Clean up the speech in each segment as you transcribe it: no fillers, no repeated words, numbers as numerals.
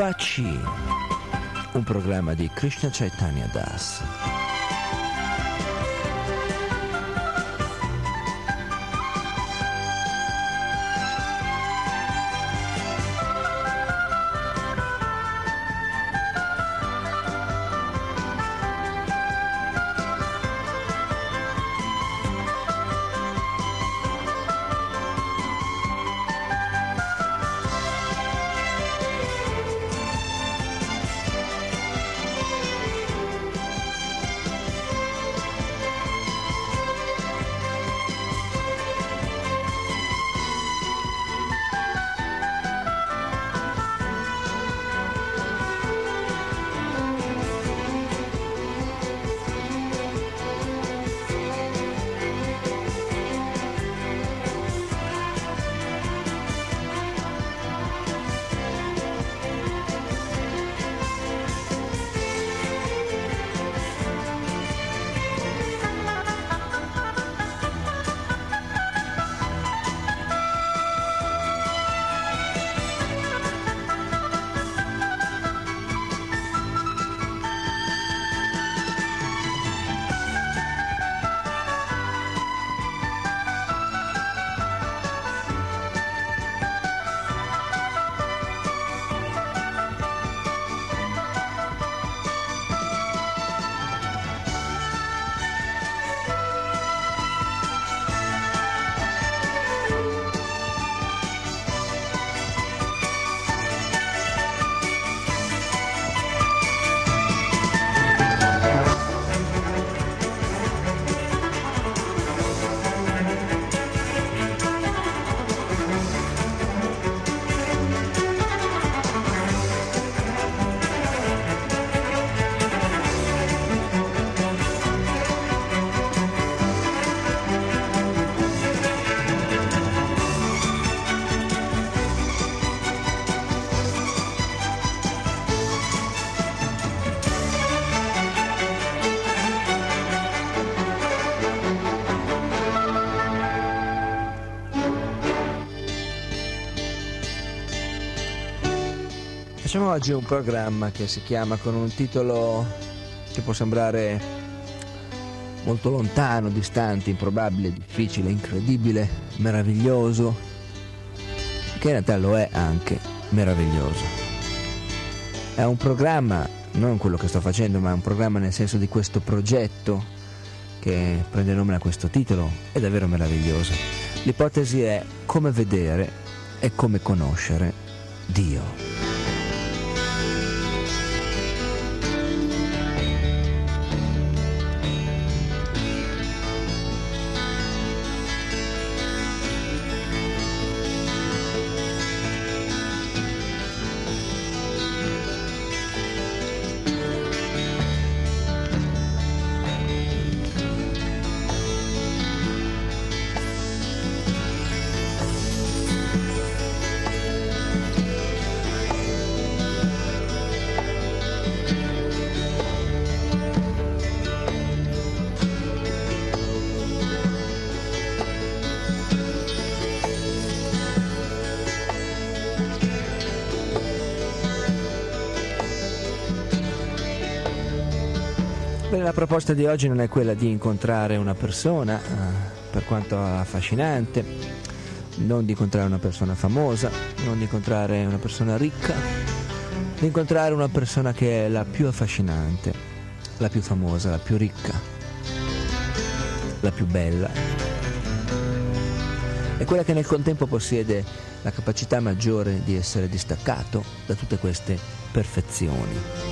Apache, un programma di Krishna Chaitanya Das. Facciamo oggi un programma che si chiama con un titolo che può sembrare molto lontano, distante, improbabile, difficile, incredibile, meraviglioso, che in realtà lo è anche meraviglioso. È un programma, non quello che sto facendo, ma un programma nel senso di questo progetto che prende nome da questo titolo, è davvero meraviglioso. L'ipotesi è come vedere e come conoscere Dio. La proposta di oggi non è quella di incontrare una persona, per quanto affascinante, non di incontrare una persona famosa, non di incontrare una persona ricca, di incontrare una persona che è la più affascinante, la più famosa, la più ricca, la più bella, è quella che nel contempo possiede la capacità maggiore di essere distaccato da tutte queste perfezioni.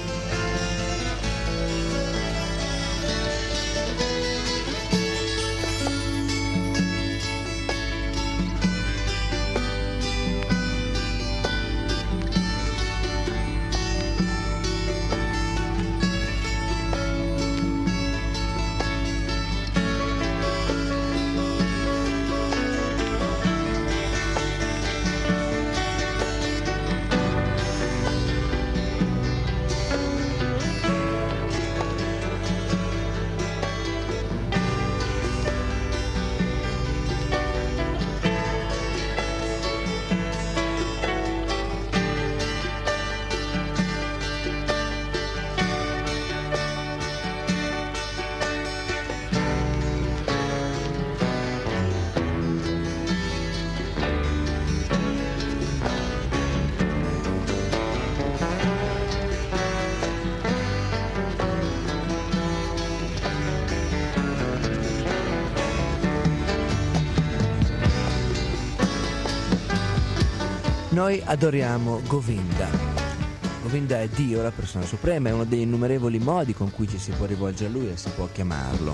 noi adoriamo Govinda. Govinda è Dio, la persona suprema, è uno dei innumerevoli modi con cui ci si può rivolgere a Lui e si può chiamarlo.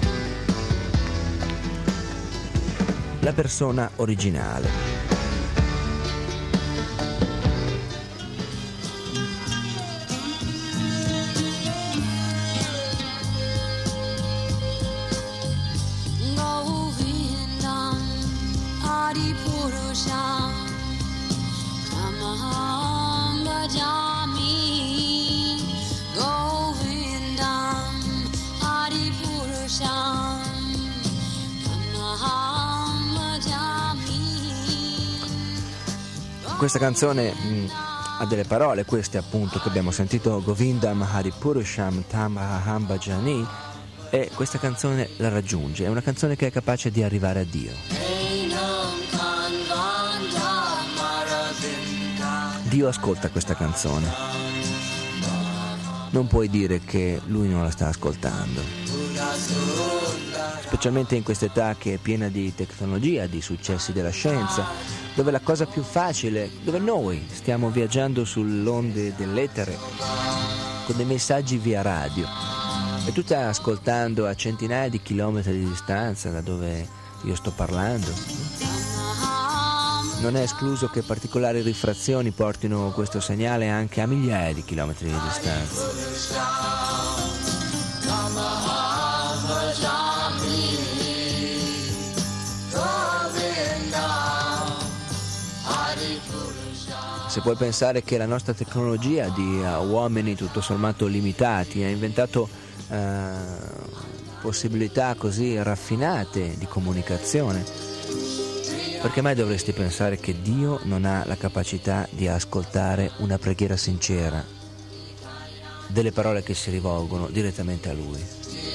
La persona originale. Questa canzone ha delle parole, queste appunto che abbiamo sentito, Govindam Hari Purusham Tam Aham Bhajani, e questa canzone la raggiunge, è una canzone che è capace di arrivare a Dio. Dio ascolta questa canzone, non puoi dire che Lui non la sta ascoltando, specialmente in quest'età che è piena di tecnologia, di successi della scienza, dove la cosa più facile, dove noi stiamo viaggiando sull'onde dell'etere con dei messaggi via radio e tu stai ascoltando a centinaia di chilometri di distanza da dove io sto parlando. Non è escluso che particolari rifrazioni portino questo segnale anche a migliaia di chilometri di distanza. Se puoi pensare che la nostra tecnologia di uomini tutto sommato limitati ha inventato possibilità così raffinate di comunicazione, perché mai dovresti pensare che Dio non ha la capacità di ascoltare una preghiera sincera, delle parole che si rivolgono direttamente a Lui?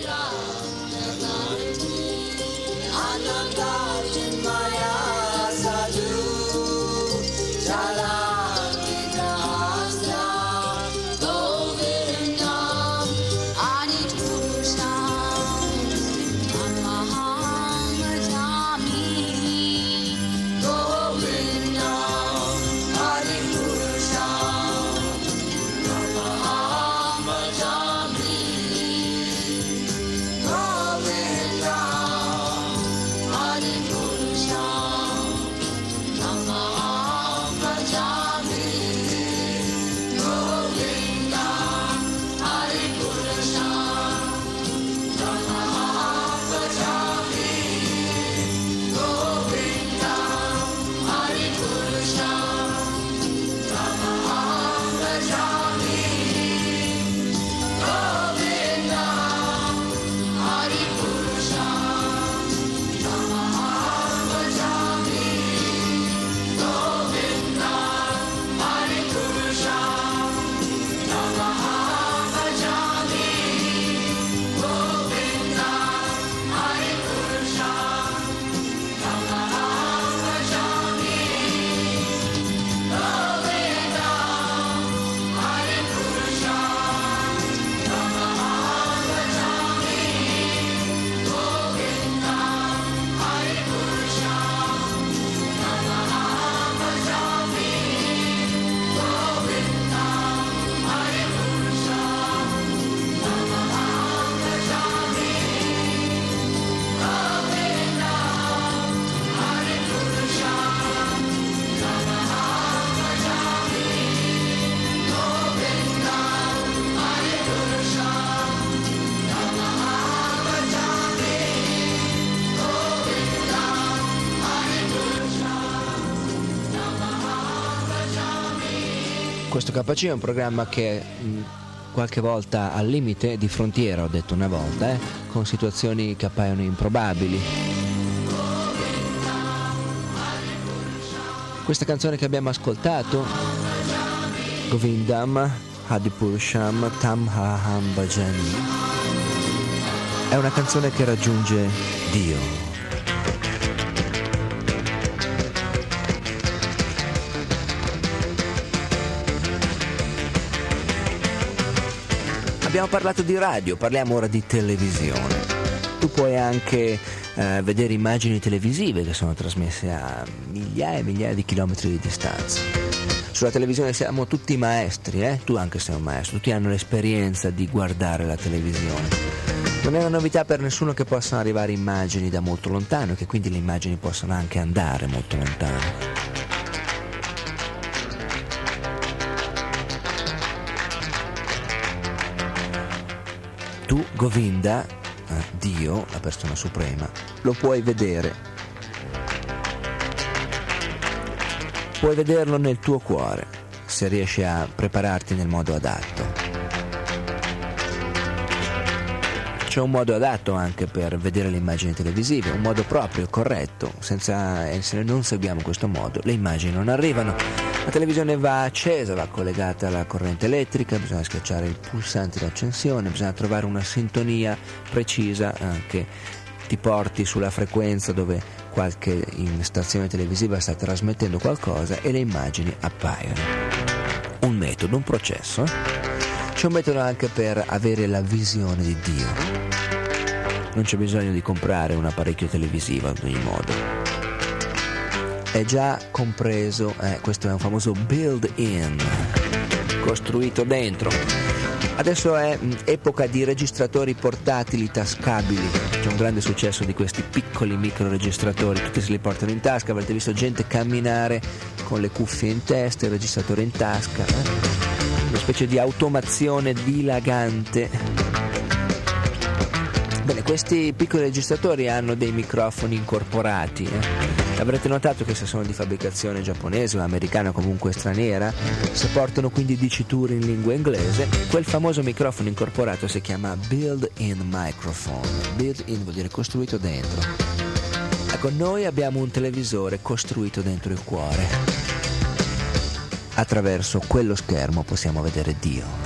Questo KC è un programma che qualche volta al limite di frontiera, ho detto una volta, con situazioni che appaiono improbabili. Questa canzone che abbiamo ascoltato, Govindam Hari Purusham Tam Aham Bhajani, è una canzone che raggiunge Dio. Abbiamo parlato di radio, parliamo ora di televisione. Tu puoi anche vedere immagini televisive che sono trasmesse a migliaia e migliaia di chilometri di distanza. Sulla televisione siamo tutti maestri, tu anche sei un maestro, tutti hanno l'esperienza di guardare la televisione. Non è una novità per nessuno che possano arrivare immagini da molto lontano e che quindi le immagini possano anche andare molto lontano. Tu, Govinda, Dio, la persona suprema, lo puoi vedere. Puoi vederlo nel tuo cuore, se riesci a prepararti nel modo adatto. C'è un modo adatto anche per vedere le immagini televisive, un modo proprio, corretto. Se non seguiamo questo modo, le immagini non arrivano. La televisione va accesa, va collegata alla corrente elettrica, bisogna schiacciare il pulsante d'accensione, bisogna trovare una sintonia precisa che ti porti sulla frequenza dove qualche stazione televisiva sta trasmettendo qualcosa e le immagini appaiono. Un metodo, un processo. C'è un metodo anche per avere la visione di Dio. Non c'è bisogno di comprare un apparecchio televisivo ad ogni modo. È già compreso, questo è un famoso built-in, costruito dentro. Adesso è epoca di registratori portatili tascabili. C'è un grande successo di questi piccoli microregistratori, tutti se li portano in tasca. Avrete visto gente camminare con le cuffie in testa, il registratore in tasca, una specie di automazione dilagante. Bene, questi piccoli registratori hanno dei microfoni incorporati. Avrete notato che se sono di fabbricazione giapponese o americana o comunque straniera, se portano quindi diciture in lingua inglese, quel famoso microfono incorporato si chiama built-in microphone. Built-in vuol dire costruito dentro. Ecco, noi abbiamo un televisore costruito dentro il cuore. Attraverso quello schermo possiamo vedere Dio.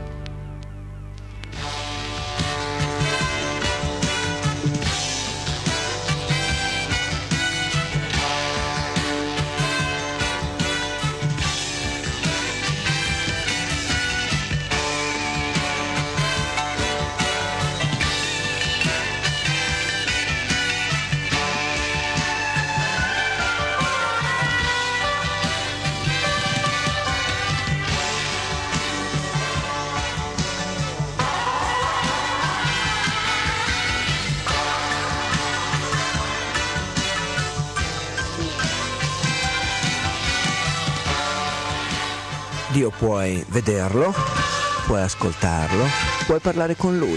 Dio puoi vederlo, puoi ascoltarlo, puoi parlare con Lui.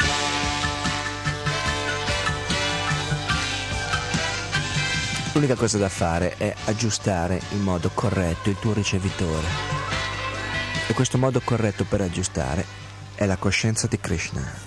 L'unica cosa da fare è aggiustare in modo corretto il tuo ricevitore. E questo modo corretto per aggiustare è la coscienza di Krishna.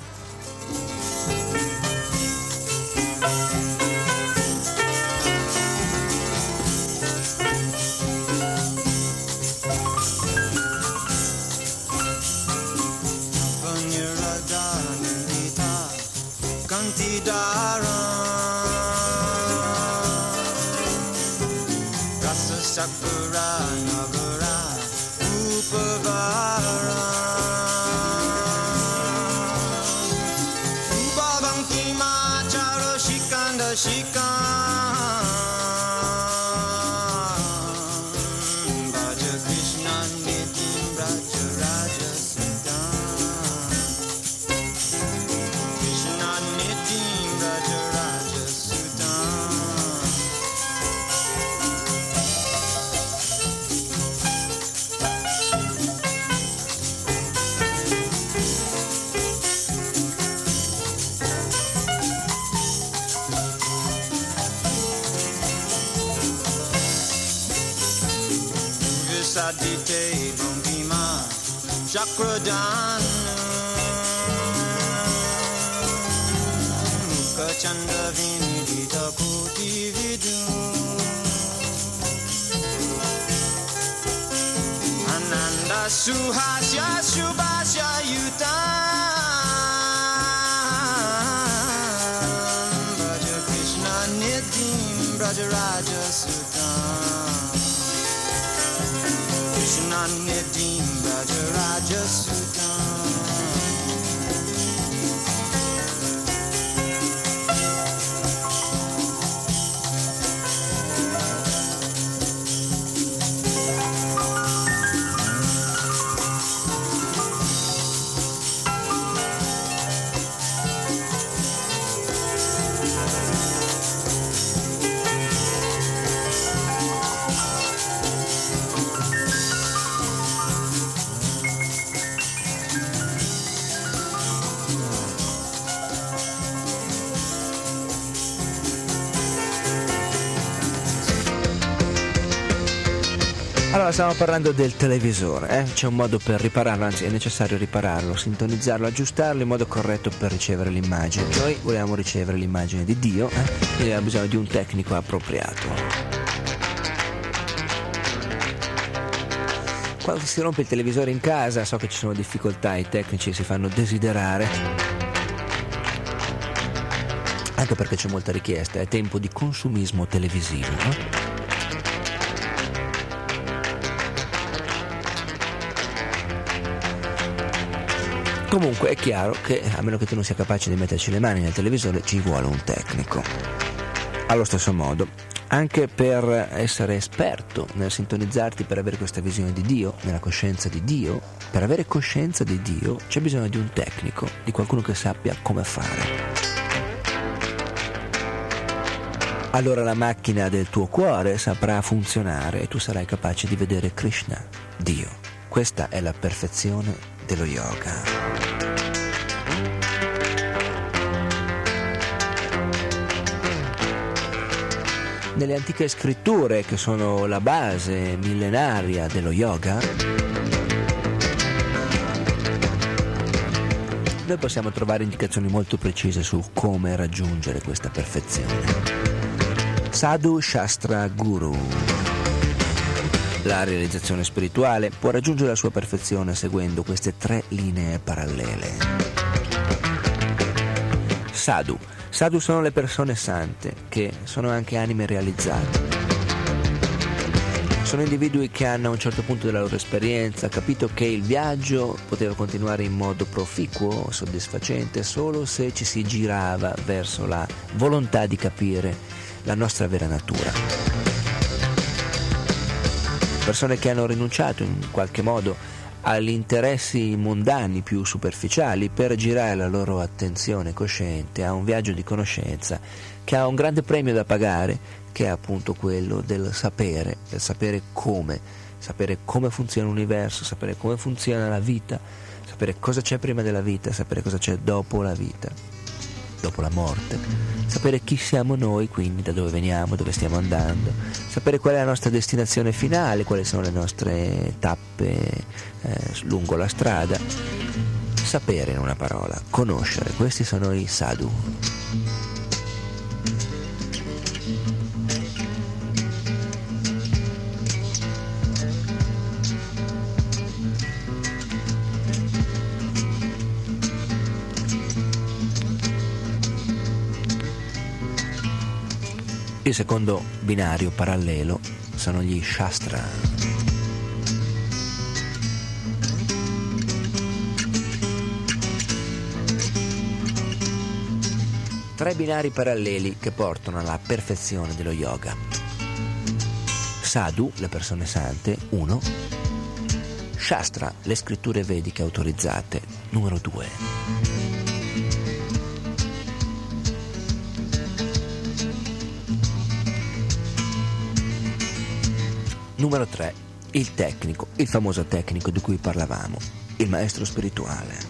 Sakura Nagara Upavara Upavanti Macharo Shikanda Shikan Bhaja Krishna Nitim Raja Raja Siddham Krishna Nitim Raja Raja Siddham. Sadite Bhangima Chakradhanu Mukha Vinidita Koti Vidu Ananda Suhasya Shubhasya Yutam Bhaja Krishna Nitim Braja Raja Sudam Krishna Nitim Raja Raja Sudam. Allora, stiamo parlando del televisore, c'è un modo per ripararlo, anzi è necessario ripararlo, sintonizzarlo, aggiustarlo in modo corretto per ricevere l'immagine. Noi vogliamo ricevere l'immagine di Dio, quindi abbiamo bisogno di un tecnico appropriato. Quando si rompe il televisore in casa, so che ci sono difficoltà, i tecnici si fanno desiderare, anche perché c'è molta richiesta, è tempo di consumismo televisivo, no? Comunque è chiaro che, a meno che tu non sia capace di metterci le mani nel televisore, ci vuole un tecnico. Allo stesso modo, anche per essere esperto nel sintonizzarti, per avere questa visione di Dio, nella coscienza di Dio, per avere coscienza di Dio c'è bisogno di un tecnico, di qualcuno che sappia come fare. Allora la macchina del tuo cuore saprà funzionare e tu sarai capace di vedere Krishna, Dio. Questa è la perfezione dello yoga. Nelle antiche scritture, che sono la base millenaria dello yoga, noi possiamo trovare indicazioni molto precise su come raggiungere questa perfezione. Sadhu, Shastra, Guru. La realizzazione spirituale può raggiungere la sua perfezione seguendo queste 3 linee parallele. Sadhu. Sadhu sono le persone sante, che sono anche anime realizzate. Sono individui che hanno a un certo punto della loro esperienza capito che il viaggio poteva continuare in modo proficuo, soddisfacente, solo se ci si girava verso la volontà di capire la nostra vera natura. Persone che hanno rinunciato in qualche modo agli interessi mondani più superficiali per girare la loro attenzione cosciente a un viaggio di conoscenza che ha un grande premio da pagare, che è appunto quello del sapere come funziona l'universo, sapere come funziona la vita, sapere cosa c'è prima della vita, sapere cosa c'è dopo la vita, dopo la morte, sapere chi siamo noi, quindi da dove veniamo, dove stiamo andando, sapere qual è la nostra destinazione finale, quali sono le nostre tappe lungo la strada. Sapere, in una parola, conoscere, questi sono i sadhu. Il secondo binario parallelo sono gli Shastra. 3 binari paralleli che portano alla perfezione dello yoga. Sadhu, le persone sante, 1. Shastra, le scritture vediche autorizzate, numero 2. Numero 3, il tecnico, il famoso tecnico di cui parlavamo, il maestro spirituale.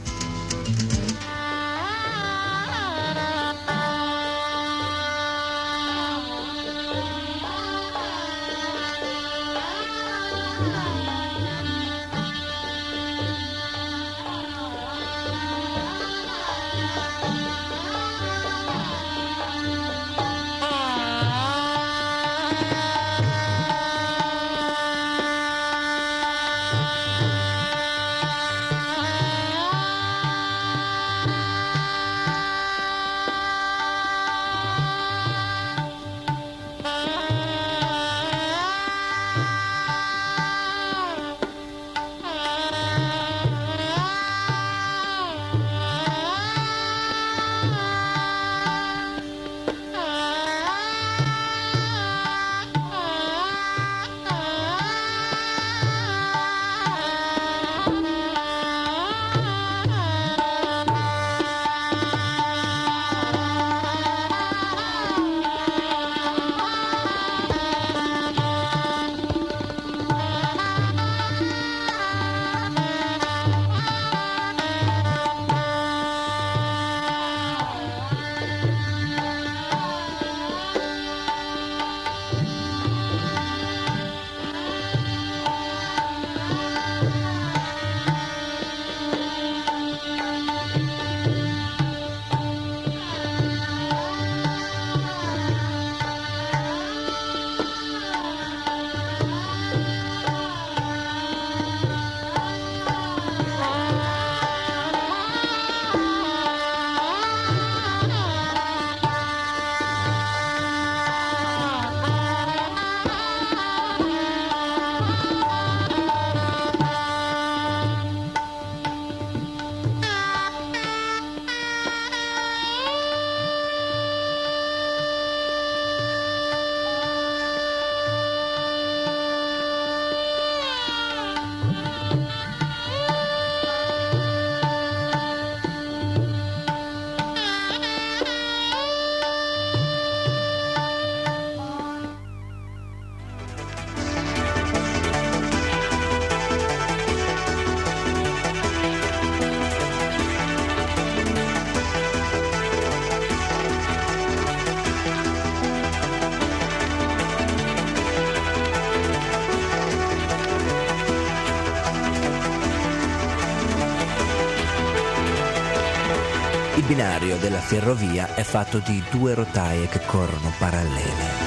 binario della ferrovia è fatto di 2 rotaie che corrono parallele.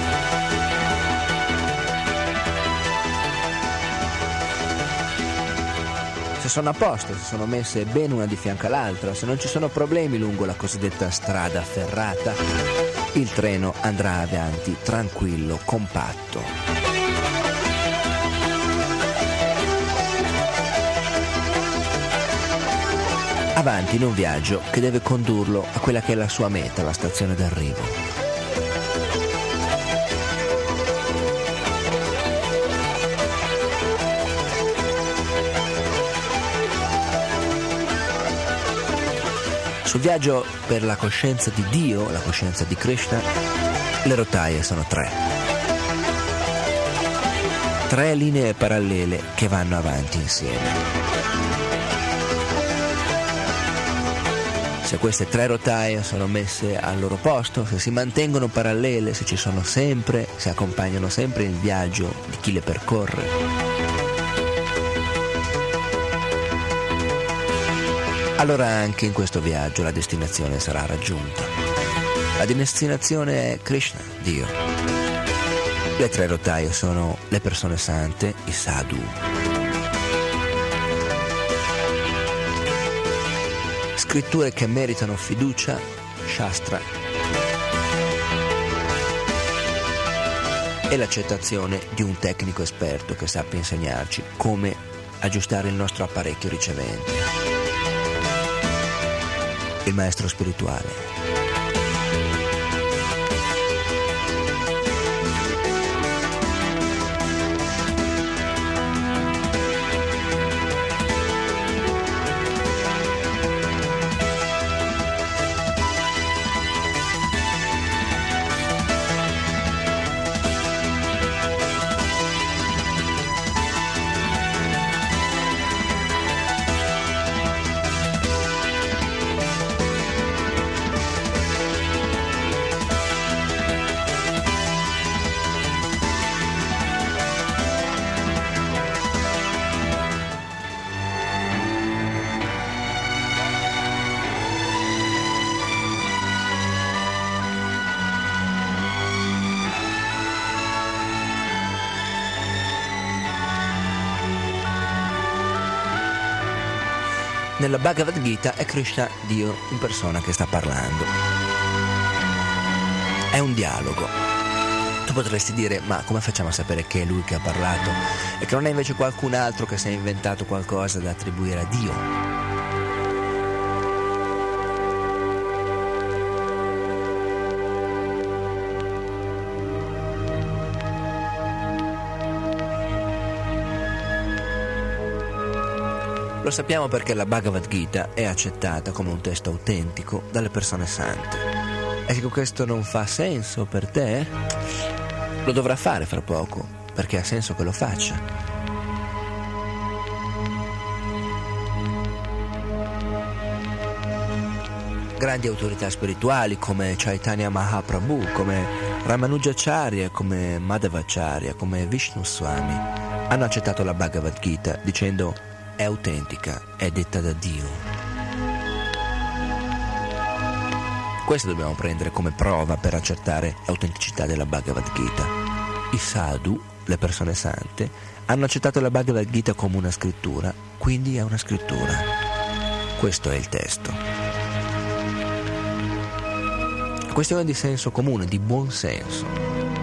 Se sono a posto, se sono messe bene una di fianco all'altra, se non ci sono problemi lungo la cosiddetta strada ferrata, il treno andrà avanti tranquillo, compatto. Avanti in un viaggio che deve condurlo a quella che è la sua meta, la stazione d'arrivo. Sul viaggio per la coscienza di Dio, la coscienza di Krishna, le rotaie sono 3. 3 linee parallele che vanno avanti insieme. Se queste 3 rotaie sono messe al loro posto, se si mantengono parallele, se ci sono sempre, se accompagnano sempre il viaggio di chi le percorre, allora anche in questo viaggio la destinazione sarà raggiunta. La destinazione è Krishna, Dio. Le 3 rotaie sono le persone sante, i sadhu. Scritture che meritano fiducia, shastra. E l'accettazione di un tecnico esperto che sappia insegnarci come aggiustare il nostro apparecchio ricevente. Il maestro spirituale. Nella Bhagavad Gita è Krishna, Dio in persona, che sta parlando. È un dialogo. Tu potresti dire, ma come facciamo a sapere che è lui che ha parlato e che non è invece qualcun altro che si è inventato qualcosa da attribuire a Dio? Lo sappiamo perché la Bhagavad Gita è accettata come un testo autentico dalle persone sante. E se questo non fa senso per te, lo dovrà fare fra poco, perché ha senso che lo faccia. Grandi autorità spirituali come Chaitanya Mahaprabhu, come Ramanujacharya, come Madhvacharya, come Vishnu Swami hanno accettato la Bhagavad Gita dicendo: è autentica, è detta da Dio. Questo dobbiamo prendere come prova per accertare l'autenticità della Bhagavad Gita. I sadhu, le persone sante, hanno accettato la Bhagavad Gita come una scrittura, quindi è una scrittura. Questo è il testo. È questione di senso comune, di buon senso.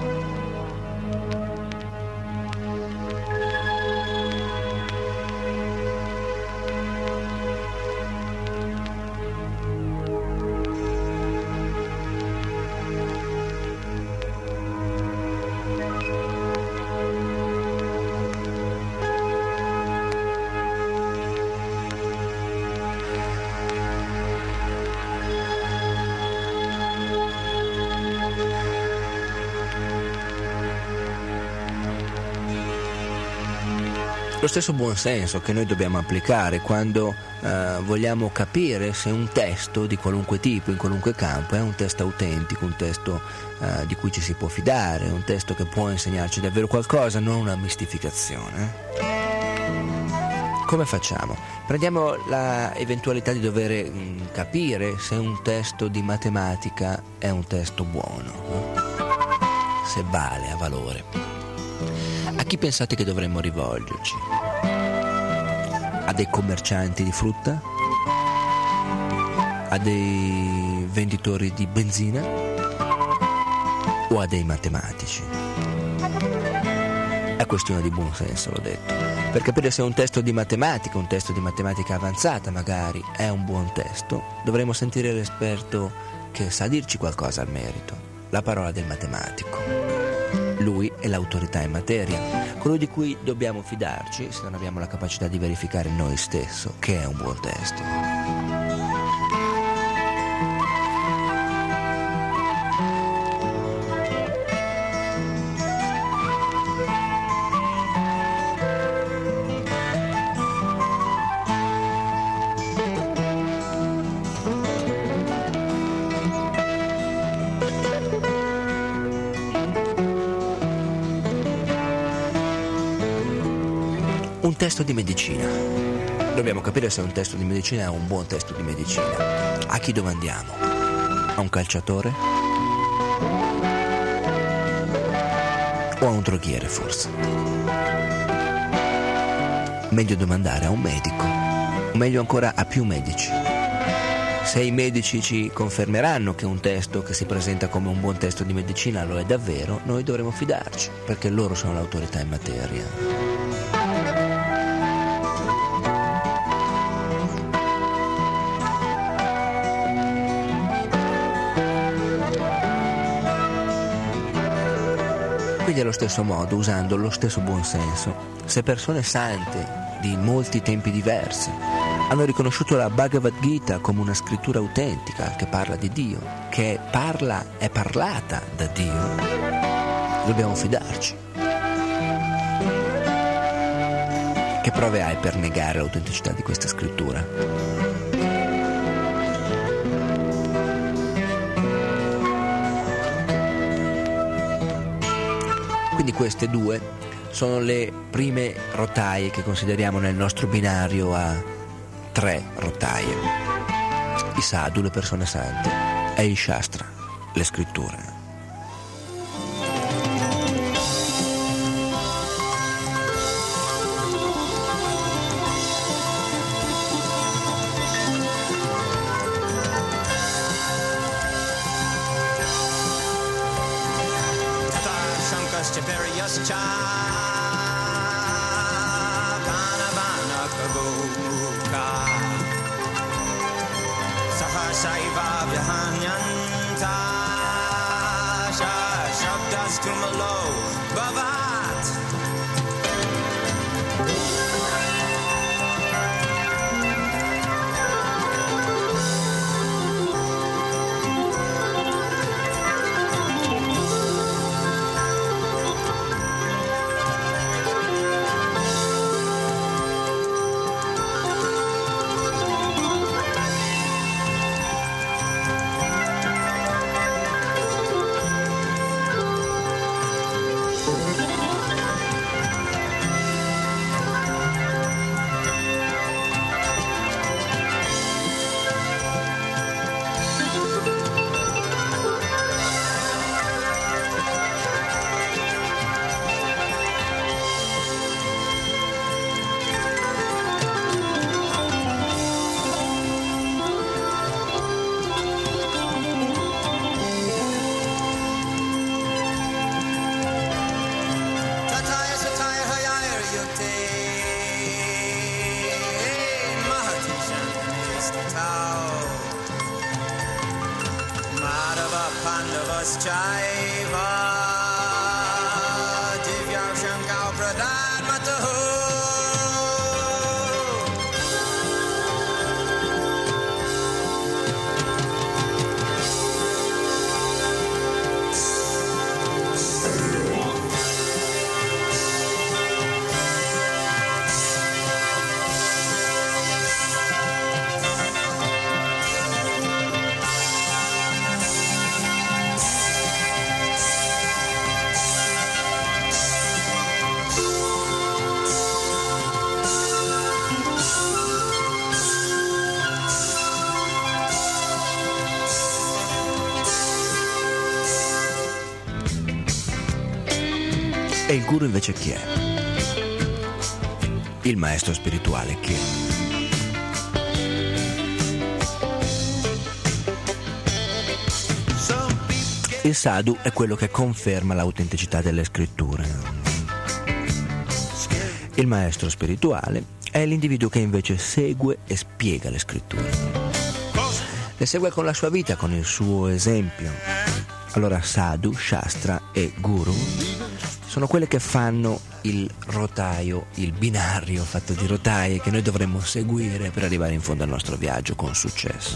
Lo stesso buonsenso che noi dobbiamo applicare quando vogliamo capire se un testo di qualunque tipo, in qualunque campo, è un testo autentico, un testo di cui ci si può fidare, un testo che può insegnarci davvero qualcosa, non una mistificazione. come facciamo? Prendiamo la eventualità di dover capire se un testo di matematica è un testo buono, no? Se vale, ha valore. A chi pensate che dovremmo rivolgerci? A dei commercianti di frutta? A dei venditori di benzina? O a dei matematici? È questione di buon senso, l'ho detto. Per capire se un testo di matematica avanzata magari, è un buon testo, dovremo sentire l'esperto che sa dirci qualcosa al merito, la parola del matematico. Lui è l'autorità in materia, colui di cui dobbiamo fidarci se non abbiamo la capacità di verificare noi stesso che è un buon testo. Un testo di medicina. Dobbiamo capire se un testo di medicina è un buon testo di medicina. A chi domandiamo? A un calciatore? O a un droghiere, forse? Meglio domandare a un medico. O meglio ancora a più medici. Se i medici ci confermeranno che un testo che si presenta come un buon testo di medicina lo è davvero, noi dovremo fidarci, perché loro sono l'autorità in materia. Quindi allo stesso modo, usando lo stesso buonsenso, se persone sante di molti tempi diversi hanno riconosciuto la Bhagavad Gita come una scrittura autentica che parla di Dio, che è parlata da Dio, dobbiamo fidarci. Che prove hai per negare l'autenticità di questa scrittura? Quindi queste due sono le prime rotaie che consideriamo nel nostro binario a 3 rotaie. I sadhu, le persone sante, e i shastra, le scritture. E il guru invece chi è? Il maestro spirituale chi è? Il sadhu è quello che conferma l'autenticità delle scritture. Il maestro spirituale è l'individuo che invece segue e spiega le scritture. Le segue con la sua vita, con il suo esempio. Allora sadhu, shastra e guru sono quelle che fanno il rotaio, il binario fatto di rotaie che noi dovremmo seguire per arrivare in fondo al nostro viaggio con successo.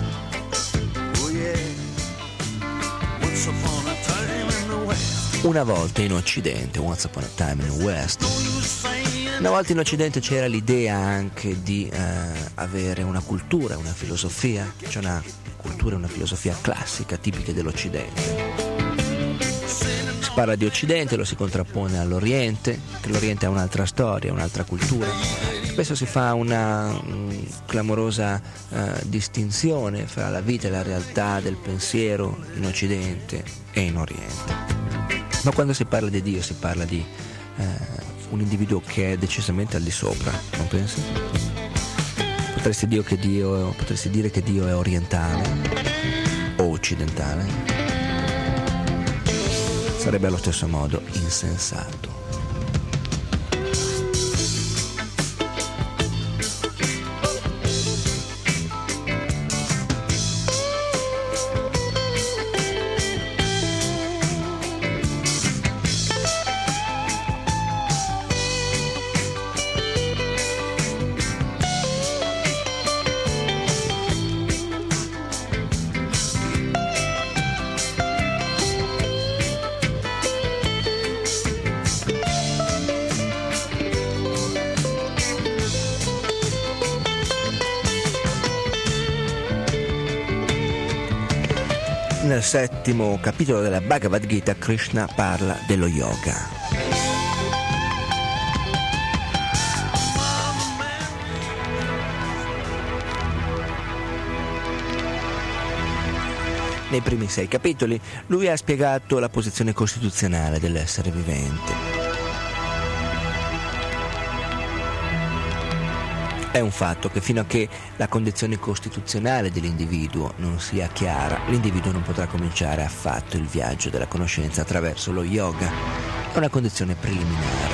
Una volta in Occidente, once upon a time in the West, una volta in Occidente c'era l'idea anche di avere una cultura, una filosofia, c'è una cultura e una filosofia classica tipiche dell'Occidente. Si parla di Occidente, lo si contrappone all'Oriente, che l'Oriente ha un'altra storia, un'altra cultura. Spesso si fa una clamorosa distinzione fra la vita e la realtà del pensiero in Occidente e in Oriente. Ma quando si parla di Dio si parla di un individuo che è decisamente al di sopra, non pensi? Potresti dire che Dio è orientale o occidentale? Sarebbe allo stesso modo insensato. Nel 7° capitolo della Bhagavad Gita, Krishna parla dello yoga. Nei primi 6 capitoli lui ha spiegato la posizione costituzionale dell'essere vivente. È un fatto che fino a che la condizione costituzionale dell'individuo non sia chiara, l'individuo non potrà cominciare affatto il viaggio della conoscenza attraverso lo yoga. È una condizione preliminare.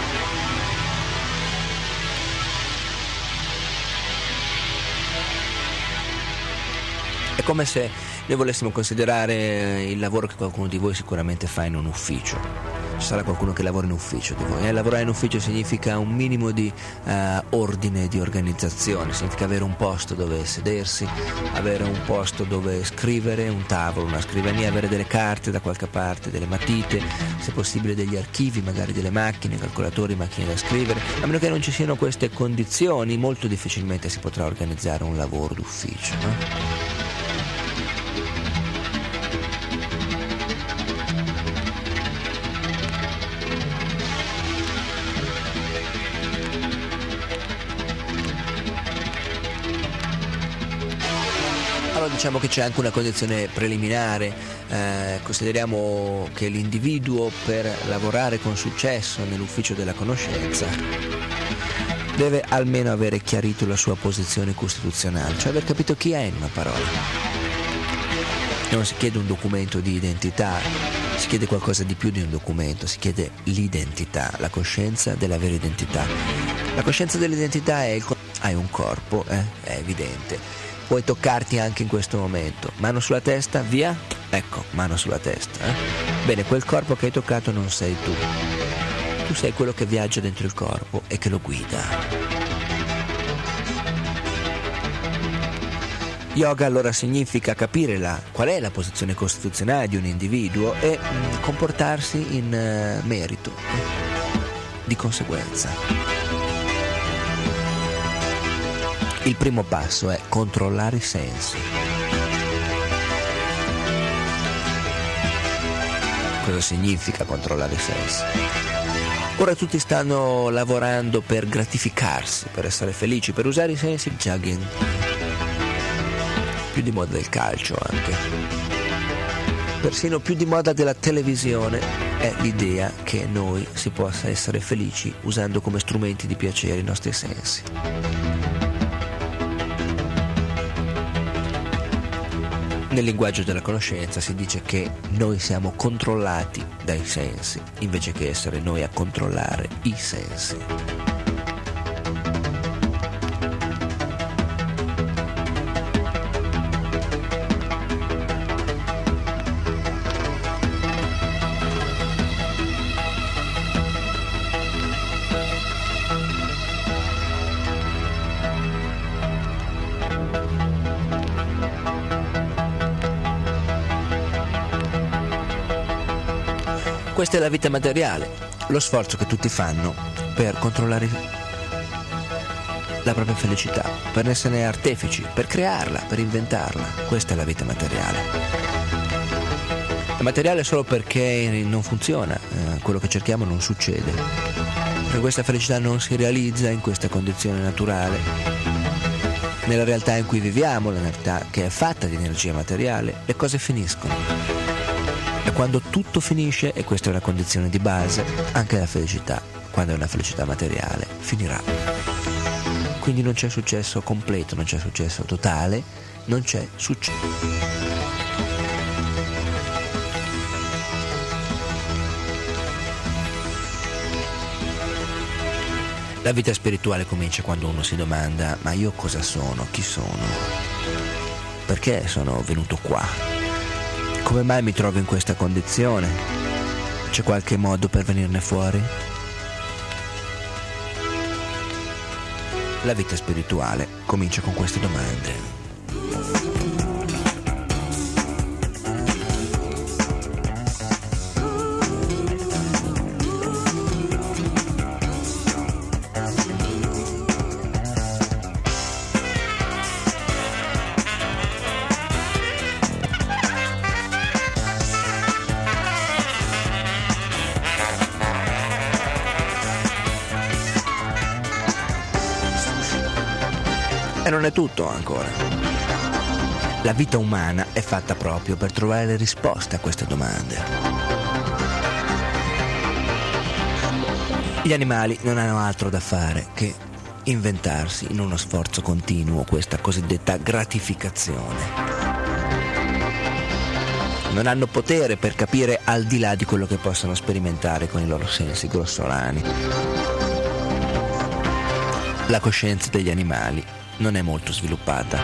È come se noi volessimo considerare il lavoro che qualcuno di voi sicuramente fa in un ufficio. Ci sarà qualcuno che lavora in ufficio di voi. Lavorare in ufficio significa un minimo di ordine, di organizzazione, significa avere un posto dove sedersi, avere un posto dove scrivere, un tavolo, una scrivania, avere delle carte da qualche parte, delle matite, se possibile degli archivi, magari delle macchine, calcolatori, macchine da scrivere. A meno che non ci siano queste condizioni, molto difficilmente si potrà organizzare un lavoro d'ufficio, no? Diciamo che c'è anche una condizione preliminare, consideriamo che l'individuo per lavorare con successo nell'ufficio della conoscenza deve almeno avere chiarito la sua posizione costituzionale, cioè aver capito chi è in una parola. Non si chiede un documento di identità, si chiede qualcosa di più di un documento, si chiede l'identità, la coscienza della vera identità. La coscienza dell'identità è hai un corpo, è evidente. Puoi toccarti anche in questo momento. Mano sulla testa, via. Ecco, mano sulla testa. Bene, quel corpo che hai toccato non sei tu. Tu sei quello che viaggia dentro il corpo e che lo guida. Yoga allora significa capire qual è la posizione costituzionale di un individuo e comportarsi in merito, di conseguenza. Il primo passo è controllare i sensi. Cosa significa controllare i sensi? Ora tutti stanno lavorando per gratificarsi, per essere felici, per usare i sensi jogging. Più di moda del calcio anche. persino più di moda della televisione è l'idea che noi si possa essere felici usando come strumenti di piacere i nostri sensi. Nel linguaggio della conoscenza si dice che noi siamo controllati dai sensi, invece che essere noi a controllare i sensi. Questa è la vita materiale, lo sforzo che tutti fanno per controllare la propria felicità, per esserne artefici, per crearla, per inventarla. Questa è la vita materiale. È materiale solo perché non funziona, quello che cerchiamo non succede. Perché questa felicità non si realizza in questa condizione naturale. Nella realtà in cui viviamo, la realtà che è fatta di energia materiale, le cose finiscono. E quando tutto finisce, e questa è una condizione di base, anche la felicità, quando è una felicità materiale, finirà. Quindi non c'è successo completo, non c'è successo totale, non c'è successo. La vita spirituale comincia quando uno si domanda: ma io cosa sono? Chi sono? Perché sono venuto qua? Come mai mi trovo in questa condizione? C'è qualche modo per venirne fuori? La vita spirituale comincia con queste domande. E non è tutto ancora. La vita umana è fatta proprio per trovare le risposte a queste domande. Gli animali non hanno altro da fare che inventarsi in uno sforzo continuo questa cosiddetta gratificazione. Non hanno potere per capire al di là di quello che possono sperimentare con i loro sensi grossolani. La coscienza degli animali non è molto sviluppata.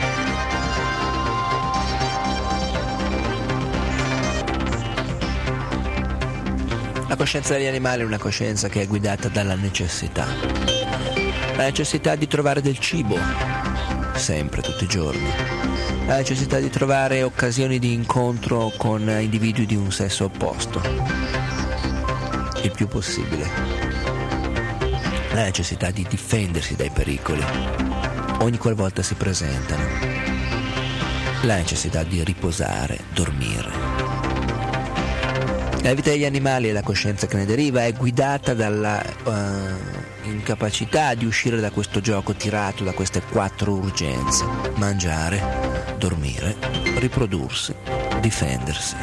La coscienza degli animali è una coscienza che è guidata dalla necessità. La necessità di trovare del cibo, sempre, tutti i giorni. La necessità di trovare occasioni di incontro con individui di un sesso opposto, il più possibile. La necessità di difendersi dai pericoli ogni qualvolta si presentano. La necessità di riposare, dormire. La vita degli animali e la coscienza che ne deriva è guidata dalla incapacità di uscire da questo gioco tirato da queste 4 urgenze: mangiare, dormire, riprodursi, difendersi.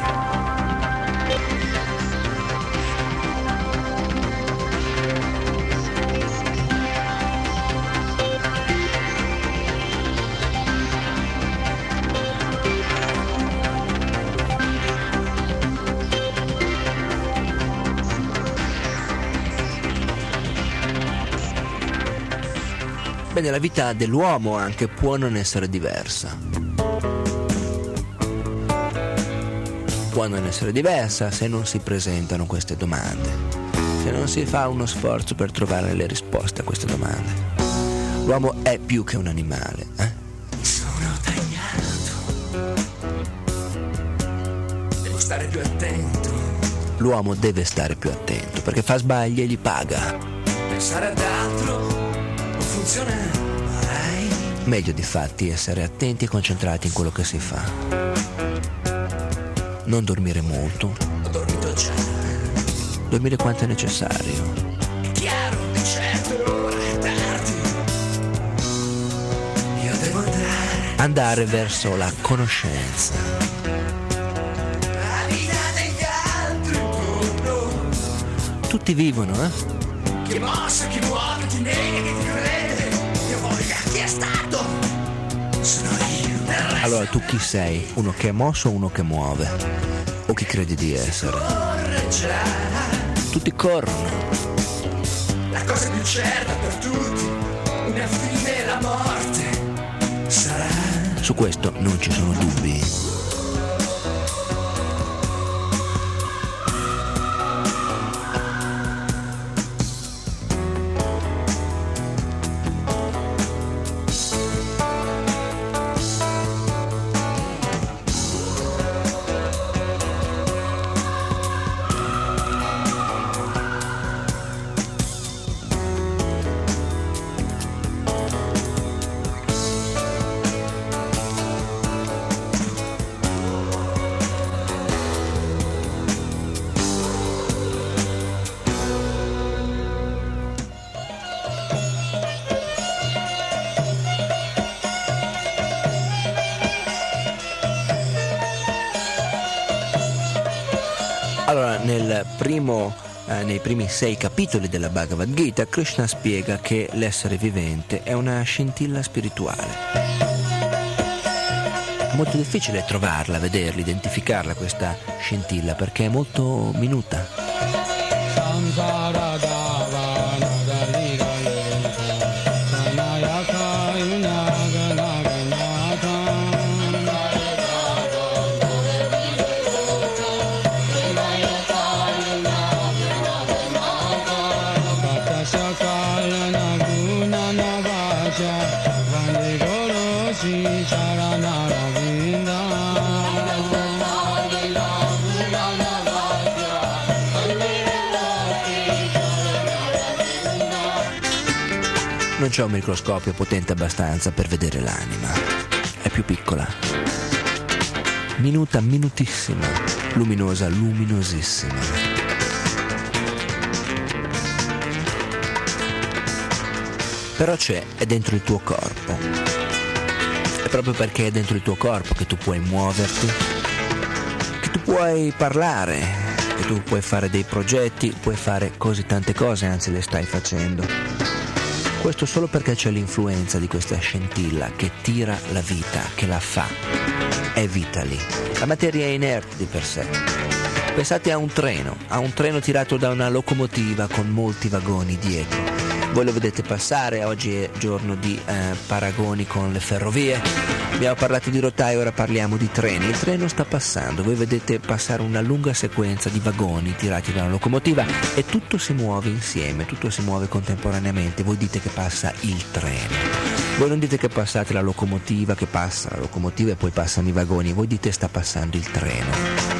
Bene, la vita dell'uomo anche può non essere diversa. Può non essere diversa se non si presentano queste domande, se non si fa uno sforzo per trovare le risposte a queste domande. L'uomo è più che un animale, Sono tagliato. Devo stare più attento. L'uomo deve stare più attento perché fa sbagli e li paga. Pensare ad altro non funziona mai. Meglio difatti essere attenti e concentrati in quello che si fa. Non dormire molto. Ho dormito già. Dormire quanto è necessario. È chiaro che certo ora è tardi. Io devo andare. Andare verso la conoscenza. tutti vivono, Chi è mosso, chi muove, chi nega, chi crede. Io voglio, chi è stato? Sono io. Allora tu chi sei? Uno che è mosso o uno che muove? O chi credi di essere? Correggerà. Tutti corrono. La cosa più certa per tutti, una fine e la morte sarà. Su questo non ci sono dubbi. Allora, nei primi 6 capitoli della Bhagavad Gita, Krishna spiega che l'essere vivente è una scintilla spirituale. È molto difficile trovarla, vederla, identificarla questa scintilla, perché è molto minuta. Non c'è un microscopio potente abbastanza per vedere l'anima. È più piccola. Minuta, minutissima. Luminosa, luminosissima. Però è dentro il tuo corpo. È proprio perché è dentro il tuo corpo che tu puoi muoverti, che tu puoi parlare, che tu puoi fare dei progetti, puoi fare così tante cose, anzi le stai facendo. Questo solo perché c'è l'influenza di questa scintilla che tira la vita, che la fa. È vita lì. La materia è inerte di per sé. Pensate a un treno tirato da una locomotiva con molti vagoni dietro. Voi lo vedete passare, oggi è giorno di paragoni con le ferrovie. Abbiamo parlato di rotaie, ora parliamo di treni. Il treno sta passando, voi vedete passare una lunga sequenza di vagoni tirati da una locomotiva e tutto si muove insieme, tutto si muove contemporaneamente. Voi dite che passa il treno. Voi non dite che passate la locomotiva, che passa la locomotiva e poi passano i vagoni. Voi dite sta passando il treno.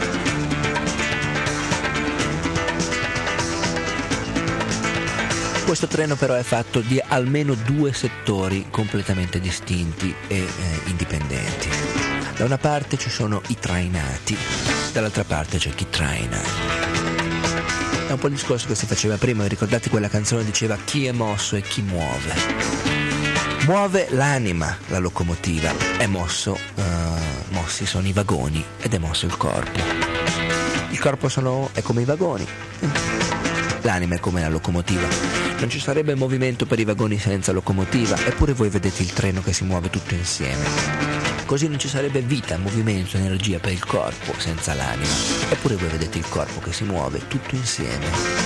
Questo treno però è fatto di almeno 2 settori completamente distinti e indipendenti. Da una parte ci sono i trainati, dall'altra parte c'è chi traina. È un po' il discorso che si faceva prima, ricordate quella canzone diceva chi è mosso e chi muove. Muove l'anima, la locomotiva, è mossi sono i vagoni ed è mosso il corpo. Il corpo è come i vagoni. L'anima è come la locomotiva. Non ci sarebbe movimento per i vagoni senza locomotiva, eppure voi vedete il treno che si muove tutto insieme. Così non ci sarebbe vita, movimento, energia per il corpo senza l'anima, eppure voi vedete il corpo che si muove tutto insieme.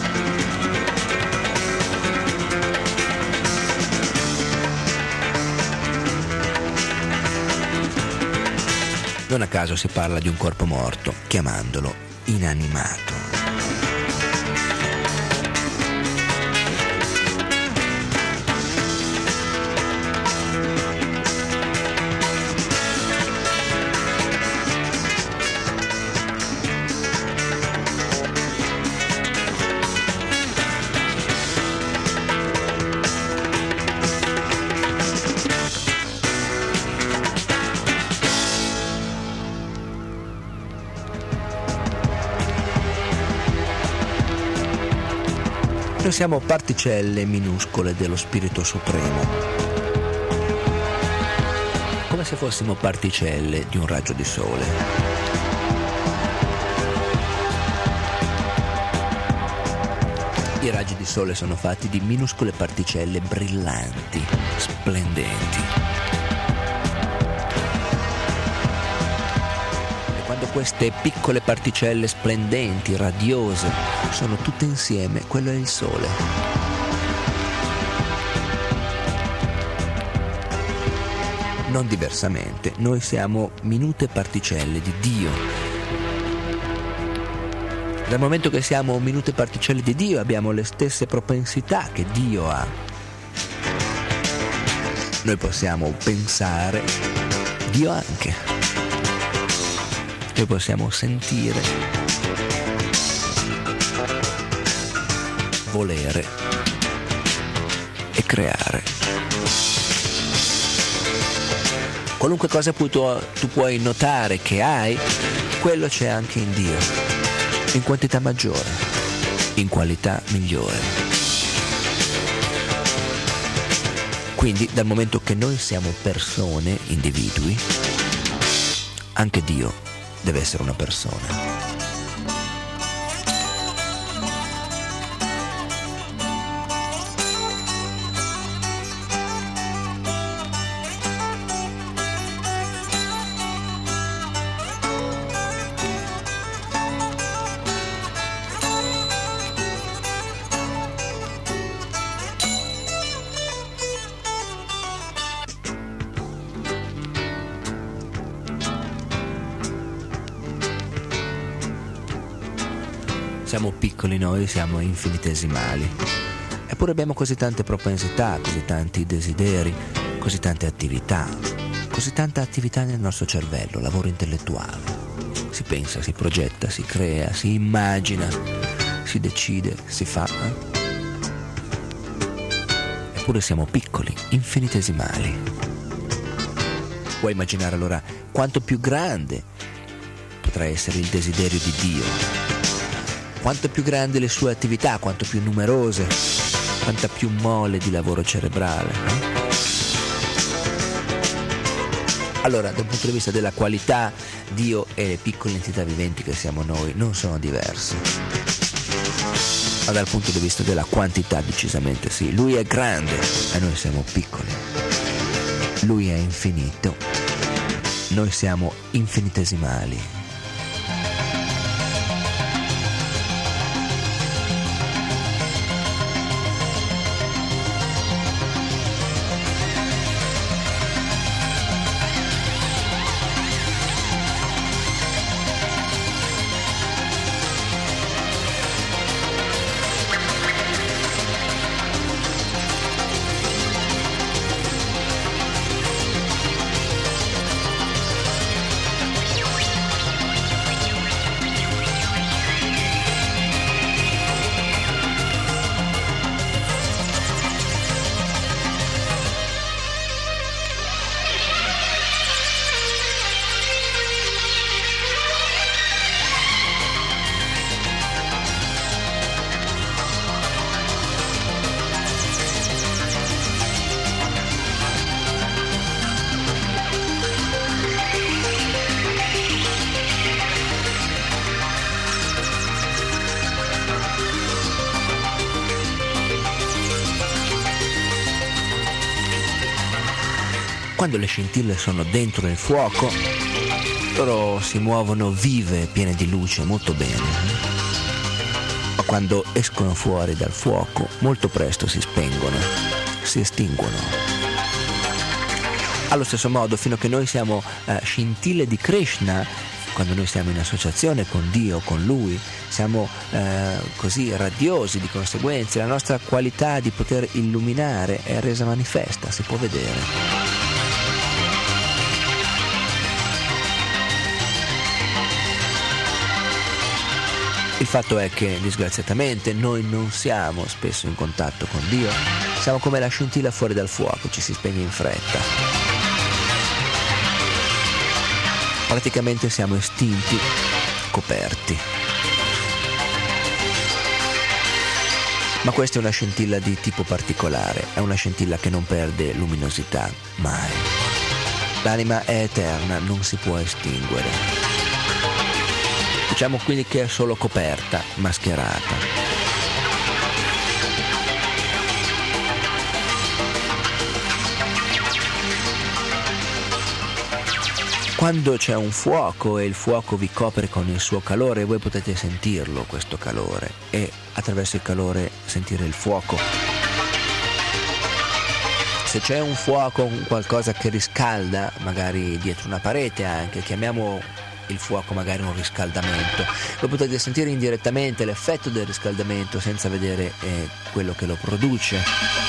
Non a caso si parla di un corpo morto, chiamandolo inanimato. Noi siamo particelle minuscole dello Spirito Supremo, come se fossimo particelle di un raggio di sole. I raggi di sole sono fatti di minuscole particelle brillanti, splendenti. E quando queste piccole particelle splendenti, radiose, sono tutte insieme, quello è il sole. Non diversamente, noi siamo minute particelle di Dio. Dal momento che siamo minute particelle di Dio abbiamo le stesse propensità che Dio ha. Noi possiamo pensare, Dio anche. Noi possiamo sentire, volere e creare. Qualunque cosa tu puoi notare che hai, quello c'è anche in Dio. In quantità maggiore, in qualità migliore. Quindi, dal momento che noi siamo persone, individui, anche Dio deve essere una persona. Siamo piccoli noi, siamo infinitesimali. Eppure abbiamo così tante propensità, così tanti desideri, così tante attività, così tanta attività nel nostro cervello, lavoro intellettuale. Si pensa, si progetta, si crea, si immagina, si decide, si fa. Eppure siamo piccoli, infinitesimali. Puoi immaginare allora quanto più grande potrà essere il desiderio di Dio? Quanto più grandi le sue attività, quanto più numerose, quanta più mole di lavoro cerebrale. Allora, dal punto di vista della qualità, Dio e le piccole entità viventi che siamo noi non sono diversi. Ma dal punto di vista della quantità, decisamente sì. Lui è grande e noi siamo piccoli. Lui è infinito, noi siamo infinitesimali. Quando le scintille sono dentro il fuoco, loro si muovono vive, piene di luce, molto bene. Ma quando escono fuori dal fuoco, molto presto si spengono, si estinguono. Allo stesso modo, fino a che noi siamo scintille di Krishna, quando noi siamo in associazione con Dio, con Lui, siamo così radiosi di conseguenze, la nostra qualità di poter illuminare è resa manifesta, si può vedere. Il fatto è che, disgraziatamente, noi non siamo spesso in contatto con Dio. Siamo come la scintilla fuori dal fuoco, ci si spegne in fretta. Praticamente siamo estinti, coperti. Ma questa è una scintilla di tipo particolare, è una scintilla che non perde luminosità, mai. L'anima è eterna, non si può estinguere. Diciamo quindi che è solo coperta, mascherata. quando c'è un fuoco e il fuoco vi copre con il suo calore, voi potete sentirlo, questo calore, e attraverso il calore sentire il fuoco. Se c'è un fuoco, qualcosa che riscalda, magari dietro una parete anche, chiamiamo il fuoco magari un riscaldamento, voi potete sentire indirettamente l'effetto del riscaldamento senza vedere quello che lo produce.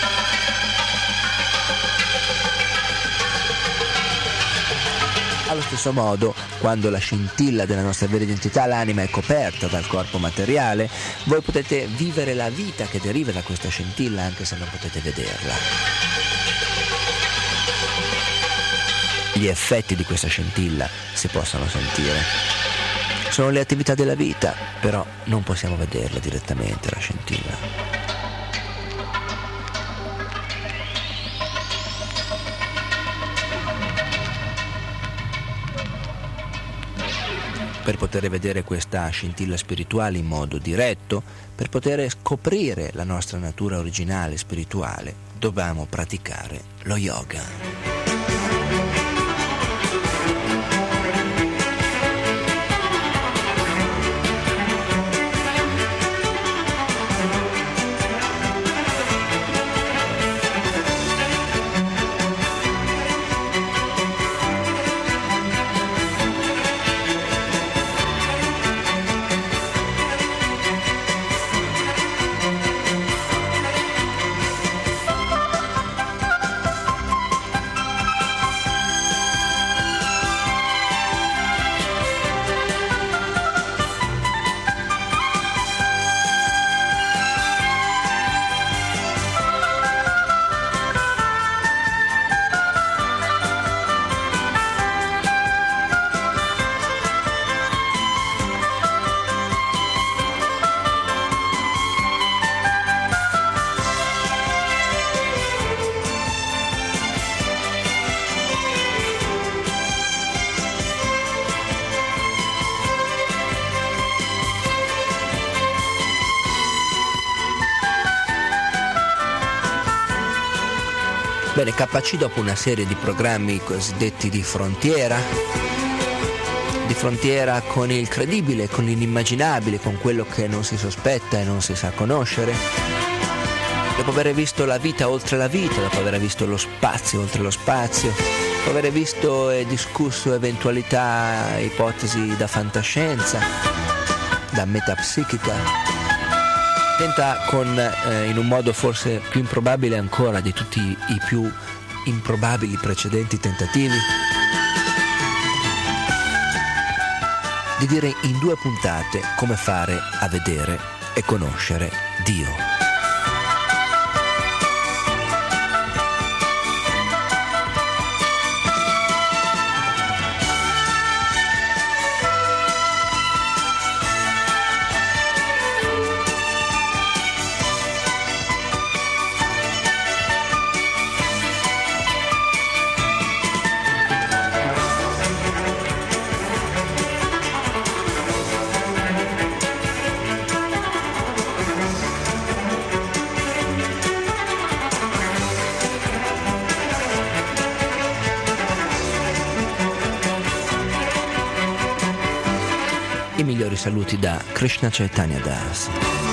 Allo stesso modo, quando la scintilla della nostra vera identità, l'anima, è coperta dal corpo materiale, voi potete vivere la vita che deriva da questa scintilla anche se non potete vederla. Gli effetti di questa scintilla si possono sentire. Sono le attività della vita, però non possiamo vederla direttamente, la scintilla. Per poter vedere questa scintilla spirituale in modo diretto, per poter scoprire la nostra natura originale spirituale, dobbiamo praticare lo yoga. Bene, KC, dopo una serie di programmi cosiddetti di frontiera con il credibile, con l'inimmaginabile, con quello che non si sospetta e non si sa conoscere, dopo aver visto la vita oltre la vita, dopo aver visto lo spazio oltre lo spazio, dopo aver visto e discusso eventualità, ipotesi da fantascienza, da metapsichica, tenta in un modo forse più improbabile ancora di tutti i più improbabili precedenti tentativi, di dire in 2 puntate come fare a vedere e conoscere Dio. I migliori saluti da Krishna Chaitanya Das.